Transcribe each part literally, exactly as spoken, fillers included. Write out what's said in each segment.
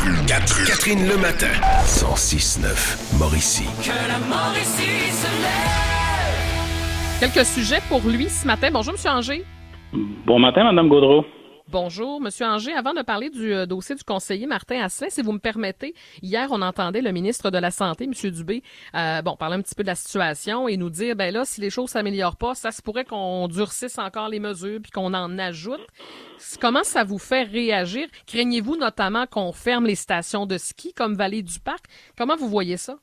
Catherine, Catherine le matin. cent six neuf Mauricie. Que la Mauricie se lève. Quelques sujets pour lui ce matin. Bonjour, M. Anger. Bon matin, Mme Gaudreau. Bonjour, M. Anger. Avant de parler du euh, dossier du conseiller Martin Asselin, si vous me permettez, hier, on entendait le ministre de la Santé, M. Dubé, euh, bon, parler un petit peu de la situation et nous dire, ben là, si les choses s'améliorent pas, ça se pourrait qu'on durcisse encore les mesures puis qu'on en ajoute. Comment ça vous fait réagir? Craignez-vous notamment qu'on ferme les stations de ski comme Vallée du Parc? Comment vous voyez ça?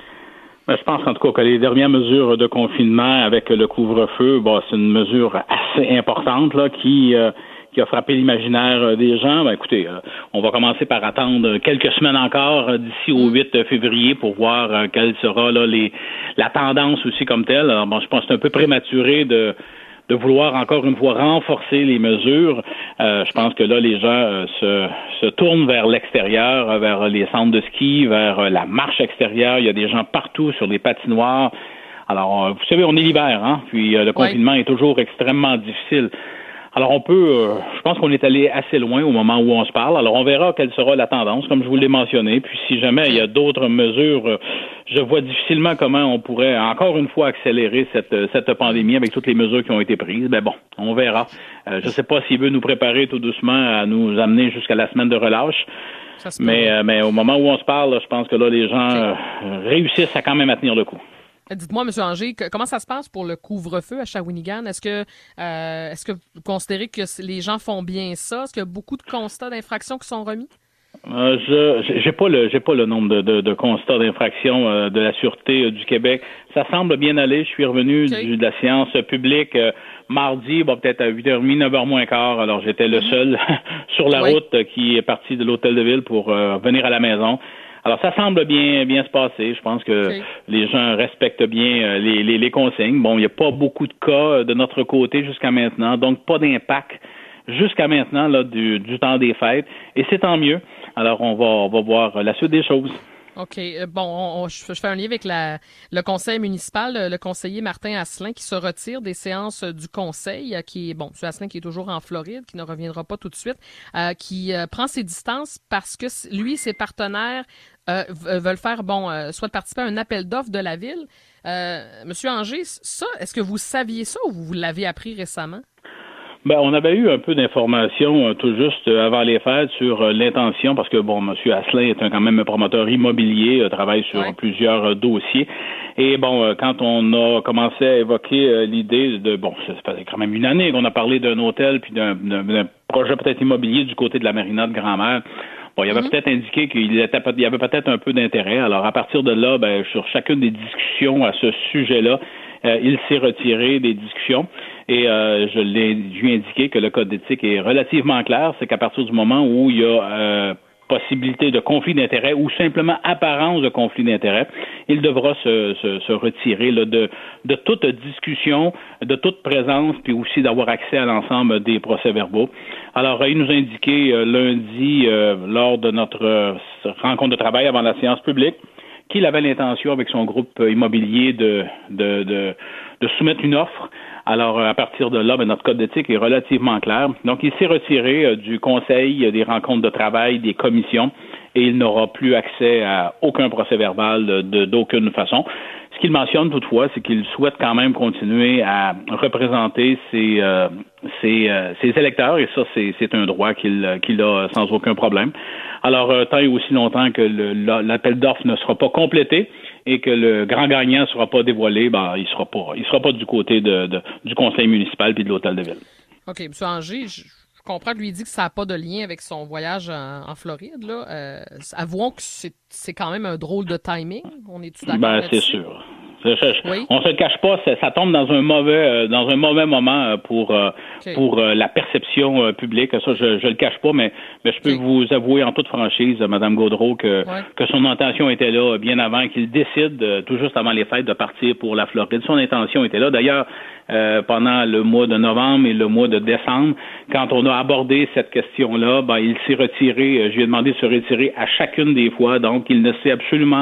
Ben, je pense en tout cas que les dernières mesures de confinement avec le couvre-feu, bon, c'est une mesure assez importante là qui... Euh, qui a frappé l'imaginaire des gens. Ben, écoutez, euh, on va commencer par attendre quelques semaines encore euh, d'ici au huit février pour voir euh, quelle sera là, les, la tendance aussi comme telle. Alors, bon, je pense que c'est un peu prématuré de de vouloir encore une fois renforcer les mesures. Euh, je pense que là, les gens euh, se, se tournent vers l'extérieur, vers les centres de ski, vers euh, la marche extérieure. Il y a des gens partout sur les patinoires. Alors, euh, vous savez, on est l'hiver, hein, puis euh, le confinement ouais. est toujours extrêmement difficile. Alors, on peut, euh, je pense qu'on est allé assez loin au moment où on se parle. Alors, on verra quelle sera la tendance, comme je vous l'ai mentionné. Puis, si jamais il y a d'autres mesures, euh, je vois difficilement comment on pourrait, encore une fois, accélérer cette, cette pandémie avec toutes les mesures qui ont été prises. Ben bon, on verra. Euh, je ne sais pas s'il veut nous préparer tout doucement à nous amener jusqu'à la semaine de relâche. Mais, euh, mais au moment où on se parle, je pense que là, les gens euh, réussissent à quand même à tenir le coup. Dites-moi, M. Anger, comment ça se passe pour le couvre-feu à Shawinigan? Est-ce que euh, est-ce que vous considérez que les gens font bien ça? Est-ce qu'il y a beaucoup de constats d'infraction qui sont remis? Euh, je j'ai pas le j'ai pas le nombre de, de, de constats d'infraction euh, de la Sûreté euh, du Québec. Ça semble bien aller. Je suis revenu okay. du, de la séance publique euh, mardi, bon, peut-être à huit heures trente, neuf heures moins quart. Alors j'étais le seul sur la oui. route euh, qui est parti de l'hôtel de ville pour euh, venir à la maison. Alors, ça semble bien bien se passer. Je pense que okay. les gens respectent bien euh, les, les, les consignes. Bon, il n'y a pas beaucoup de cas de notre côté jusqu'à maintenant, donc pas d'impact jusqu'à maintenant là du, du temps des fêtes. Et c'est tant mieux. Alors, on va, on va voir la suite des choses. OK. Bon, on, on, je fais un lien avec la, le conseil municipal, le conseiller Martin Asselin qui se retire des séances du conseil, qui est, bon, M. Asselin qui est toujours en Floride, qui ne reviendra pas tout de suite, euh, qui euh, prend ses distances parce que lui, ses partenaires euh, veulent faire, bon, euh, soit participer à un appel d'offres de la ville. Euh, M. Anger, ça, est-ce que vous saviez ça ou vous l'avez appris récemment? Ben, on avait eu un peu d'informations euh, tout juste euh, avant les fêtes sur euh, l'intention, parce que, bon, M. Asselin est un, quand même un promoteur immobilier, euh, travaille sur ouais. plusieurs euh, dossiers. Et, bon, euh, quand on a commencé à évoquer euh, l'idée de, bon, ça fait quand même une année qu'on a parlé d'un hôtel puis d'un, d'un, d'un projet peut-être immobilier du côté de la marina de Grand-Mère. Bon, il avait mm-hmm. peut-être indiqué qu'il était, il y avait peut-être un peu d'intérêt. Alors, à partir de là, ben, sur chacune des discussions à ce sujet-là, euh, il s'est retiré des discussions. Et euh, je l'ai lui indiqué que le code d'éthique est relativement clair, c'est qu'à partir du moment où il y a euh, possibilité de conflit d'intérêt ou simplement apparence de conflit d'intérêt, il devra se, se, se retirer là, de, de toute discussion, de toute présence, puis aussi d'avoir accès à l'ensemble des procès-verbaux. Alors, il nous a indiqué euh, lundi, euh, lors de notre euh, rencontre de travail avant la séance publique, qu'il avait l'intention avec son groupe immobilier de, de, de, de soumettre une offre. Alors, à partir de là, ben, notre code d'éthique est relativement clair. Donc, il s'est retiré euh, du conseil, des rencontres de travail, des commissions, et il n'aura plus accès à aucun procès-verbal de, de, d'aucune façon. Ce qu'il mentionne toutefois, c'est qu'il souhaite quand même continuer à représenter ses, euh, ses, euh, ses électeurs, et ça, c'est, c'est un droit qu'il, qu'il a sans aucun problème. Alors, euh, tant et aussi longtemps que le, l'appel d'offres ne sera pas complété et que le grand gagnant ne sera pas dévoilé, ben, il sera pas, il sera pas du côté de, de, du conseil municipal puis de l'hôtel de ville. OK, M. Anger, je, je comprends que lui dit que ça n'a pas de lien avec son voyage en, en Floride, là. Euh, avouons que c'est, c'est quand même un drôle de timing. On est-tu d'accord ben, là-dessus? C'est sûr. Je, je, oui. On se le cache pas, ça, ça tombe dans un mauvais euh, dans un mauvais moment pour euh, okay. pour euh, la perception euh, publique. Ça, je, je le cache pas, mais mais je peux okay. vous avouer en toute franchise, Mme Gaudreau, que ouais. que son intention était là bien avant qu'il décide, euh, tout juste avant les fêtes, de partir pour la Floride. Son intention était là. D'ailleurs, euh, pendant le mois de novembre et le mois de décembre, quand on a abordé cette question-là, ben il s'est retiré. Je lui ai demandé de se retirer à chacune des fois, donc il ne s'est absolument okay.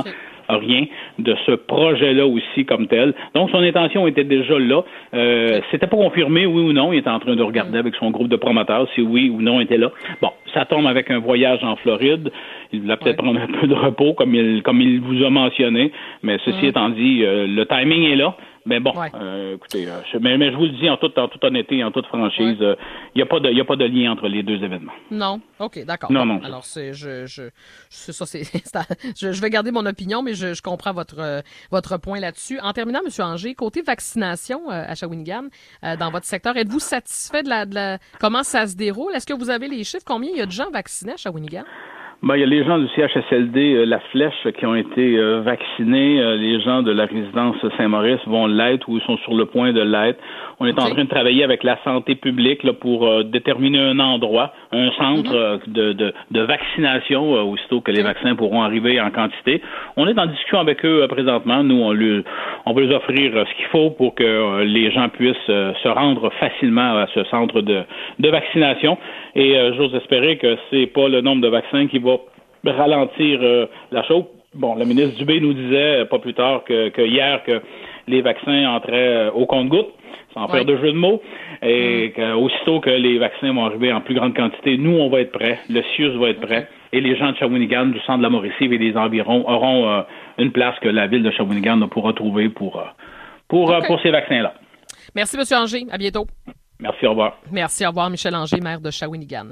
rien de ce projet-là aussi comme tel. Donc, son intention était déjà là. Euh, c'était pas confirmé, oui ou non. Il était en train de regarder avec son groupe de promoteurs si oui ou non était là. Bon, ça tombe avec un voyage en Floride. Il voulait peut-être ouais. prendre un peu de repos, comme il, comme il vous a mentionné. Mais ceci mmh. étant dit, euh, le timing est là. Mais bon, ouais. euh, écoutez, euh, je, mais, mais je vous le dis en toute, en toute honnêteté, en toute franchise, il ouais. n'y euh, a pas de, il y a pas de lien entre les deux événements. Non, ok, d'accord. Non, bon, non. Alors c'est, je, je, c'est ça, c'est, c'est je, je vais garder mon opinion, mais je, je comprends votre, euh, votre point là-dessus. En terminant, M. Anger, côté vaccination euh, à Shawinigan, euh, dans votre secteur, êtes-vous satisfait de la, de la, comment ça se déroule? Est-ce que vous avez les chiffres? Combien il y a de gens vaccinés à Shawinigan? Ben, il y a les gens du C H S L D, euh, La Flèche, qui ont été euh, vaccinés. Euh, les gens de la résidence Saint-Maurice vont l'être ou sont sur le point de l'être. On est okay. en train de travailler avec la santé publique là, pour euh, déterminer un endroit, un centre mm-hmm. euh, de, de, de vaccination, euh, aussitôt que les okay. vaccins pourront arriver en quantité. On est en discussion avec eux euh, présentement. Nous, on, lui, on va les offrir euh, ce qu'il faut pour que euh, les gens puissent euh, se rendre facilement à ce centre de, de vaccination. Et euh, j'ose espérer que c'est pas le nombre de vaccins qui va ralentir euh, la chose. Bon, le ministre Dubé nous disait euh, pas plus tard que, que hier que les vaccins entraient euh, au compte-gouttes, sans ouais. faire de jeu de mots, et mmh. qu'aussitôt que les vaccins vont arriver en plus grande quantité, nous, on va être prêts, le C I U S va être prêt, okay. et les gens de Shawinigan, du centre de la Mauricie et des environs auront euh, une place que la ville de Shawinigan pourra trouver pour, euh, pour, okay. euh, pour ces vaccins-là. Merci, M. Anger. À bientôt. Merci, au revoir. Merci, au revoir. Michel Anger, maire de Shawinigan.